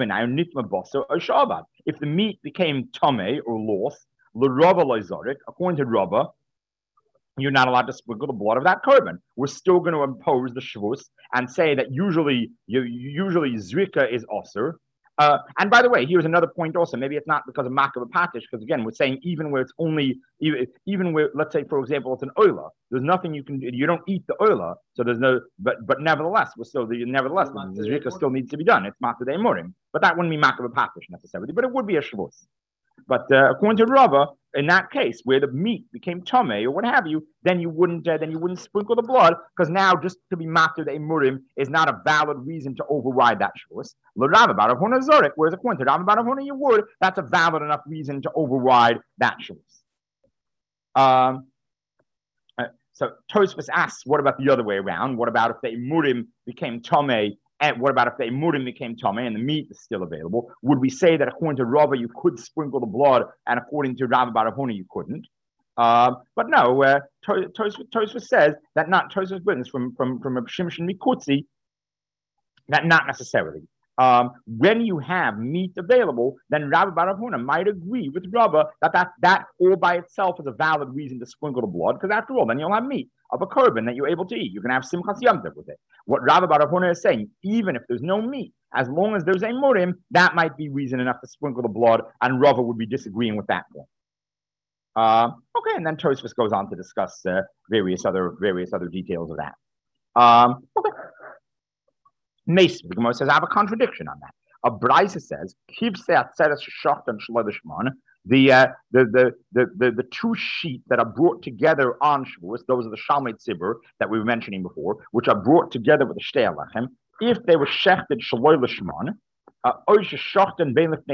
the meat became tomei or lost, according to Rava, you're not allowed to sprinkle the blood of that korban. We're still going to impose the shvus and say that usually zrika is osir. And by the way, here's another point also. Maybe it's not because of makah patish, because again, we're saying even where it's only, even where, let's say, for example, it's an oila. There's nothing you can do. You don't eat the oila, so there's no, but nevertheless, the zrika still needs to be done. It's makah de emurim. But that wouldn't be makah patish necessarily, but it would be a shvus. But according to Rava, in that case where the meat became tomei or what have you, then you wouldn't sprinkle the blood because now just to be matter the emurim is not a valid reason to override that shvus. L'Rava bar Rav Huna zorik, whereas according to Rava bar Rav Huna you would. That's a valid enough reason to override that shvus. So Tosfos asks, what about the other way around? What about if the emurim became tomei? And what about if the emurim became tomei and the meat is still available? Would we say that according to Rava you could sprinkle the blood, and according to Rava bar Rav Huna you couldn't? But no, Tosfos says that not Tosfos brings from Shimshon Mikutzi that not necessarily. When you have meat available, then Rava bar Rav Huna might agree with Rava that all by itself is a valid reason to sprinkle the blood, because after all, then you'll have meat of a korban that you're able to eat. You can have simchas yom tov with it. What Rava bar Rav Huna is saying, even if there's no meat, as long as there's a murim, that might be reason enough to sprinkle the blood, and Rava would be disagreeing with that point. Okay, and then Tosfos goes on to discuss various other details of that. Okay. Mason, the Gemara says, I have a contradiction on that. A Brisa says, the two sheep that are brought together on Shavuos, those are the Shalmei Tzibur that we were mentioning before, which are brought together with the Shtei Alechem, if they were shechted Shaloi Lishman, or you shechted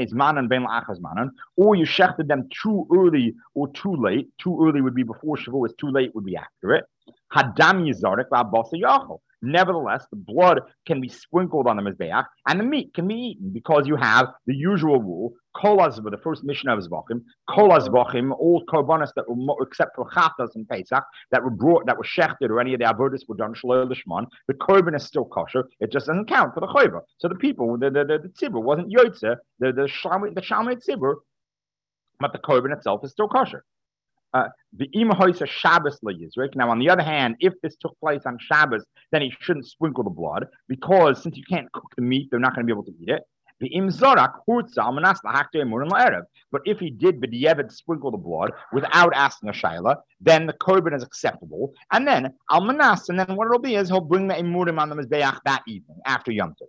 them too early or too late. Too early would be before Shavuos, too late would be after it. Hadam Yizarik V'Abasa Yachol. Nevertheless, the blood can be sprinkled on the Mizbeach, and the meat can be eaten because you have the usual rule. Kol hazvah, the first mission of Zvachim, Kol hazvachim, all korbanos that were, except for Chatas and Pesach, that were brought, that were shechted, or any of the avodas were done Shaloi Lishman, the korban is still kosher. It just doesn't count for the chayva. So the people, the tzibur wasn't yotze, the shalmei tzibur, but the korban itself is still kosher. The imhoisa Shabbos leyizrik. Now, on the other hand, if this took place on Shabbos, then he shouldn't sprinkle the blood because since you can't cook the meat, they're not going to be able to eat it. The imzorak hurtza almanas lahakte emurim la'erev. But if he did b'diavad sprinkle the blood without asking a shayla, then the korban is acceptable. And then almanas, and then what it'll be is he'll bring the emurim on the mizbeach that evening after Yom Tov.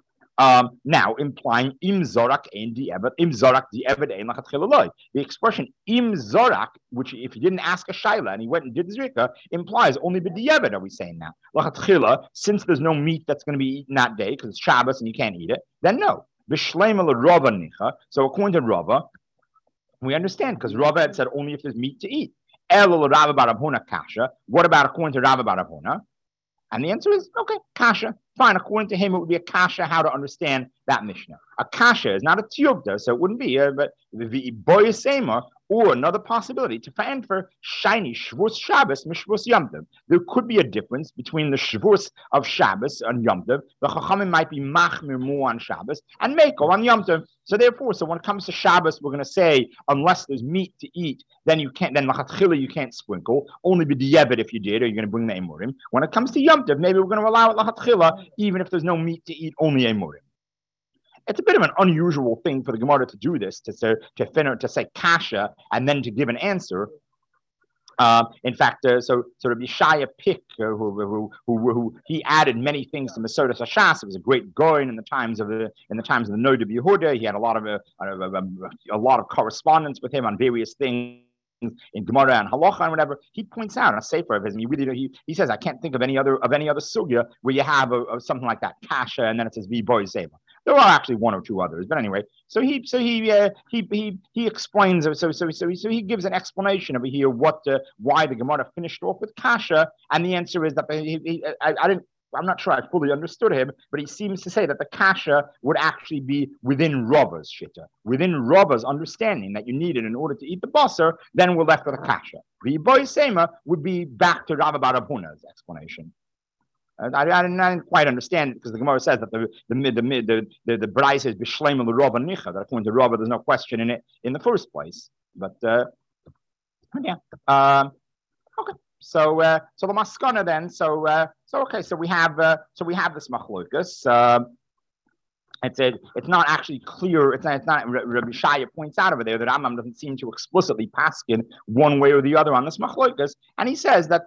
Now implying im zorak ein di'evet, im zorak di'evet ein lachatchilaloi. The expression im zorak, which if he didn't ask a shayla and he went and did zrika, implies only b'di'evet. Are we saying now lachatchila? Since there's no meat that's going to be eaten that day because it's Shabbos and you can't eat it, then no. V'shleima l'Rava nicha. So according to Rava, we understand because Rava had said only if there's meat to eat. El l'Rava bar Abhuna kasha. What about according to Rava bar Abhuna? And the answer is, okay, kasha. Fine, according to him, it would be a kasha how to understand that Mishnah. A kasha is not a tiyuvda, so it wouldn't be, but the boyasema, or another possibility, to find for shiny Shavuos Shabbos, Mishvus Yom Tov. There could be a difference between the Shavuos of Shabbos and Yom Tov. The Chachamim might be machmir more on Shabbos and Meko on Yom Tov. So therefore, when it comes to Shabbos, we're going to say, unless there's meat to eat, then you can't, then lachatchila you can't sprinkle. Only b'di'evet if you did, or you're going to bring the emurim. When it comes to Yom Tov, maybe we're going to allow it lachatchila, even if there's no meat to eat, only emurim. It's a bit of an unusual thing for the Gemara to do this, to say kasha and then to give an answer. In fact, so Rabbi Shaya Pick, who he added many things to Masodas Hashas. It was a great goyin in the times of the Noda B'Yehuda. He had a lot of correspondence with him on various things in Gemara and Halacha and whatever. He points out in a sefer of his, and he says, I can't think of any other sugya where you have something like that kasha and then it says v'boy seva. There are actually one or two others, but anyway. So he explains. So he gives an explanation over here why the Gemara finished off with kasha, and the answer is that I'm not sure I fully understood him, but he seems to say that the kasha would actually be within Rava's shitta, within Rava's understanding that you need it in order to eat the basar. Then we're left with a kasha. The boy sema would be back to Rava bar Abhuna's explanation. I didn't quite understand it because the Gemara says that the Brais is b'shleima l'Rava nicha, that according to Rava there's no question in it in the first place. But yeah, okay. So the maskana then. So we have this machlokas. It's not actually clear. It's not. Rabbi Shaya points out over there that Rambam doesn't seem to explicitly paskin one way or the other on this machlokas, and he says that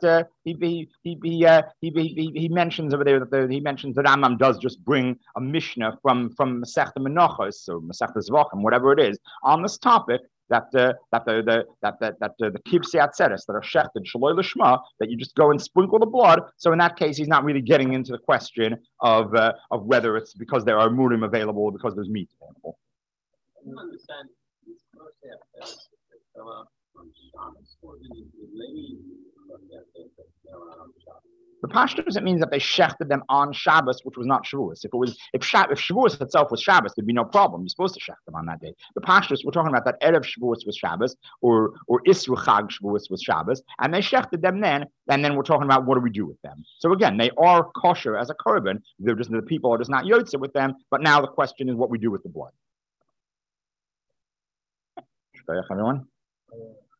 he mentions over there that he mentions that Rambam does just bring a mishnah from Masechta Menachos or Masechta Zvachim, whatever it is, on this topic. That the kibsei atzeres that are shechted shaloi lishma, that you just go and sprinkle the blood. So in that case, he's not really getting into the question of whether it's because there are murim available or because there's meat available. I don't understand this concept the pashtus, it means that they shechted them on Shabbos, which was not Shavuos. If Shavuos itself was Shabbos, there'd be no problem. You're supposed to shech them on that day. The pashtus, we're talking about that Erev Shavuos was Shabbos, or Isru Chag Shavuos was Shabbos, and they shechted them then, and then we're talking about what do we do with them. So again, they are kosher as a korban. The people are just not yotze with them, but now the question is what we do with the blood. Everyone?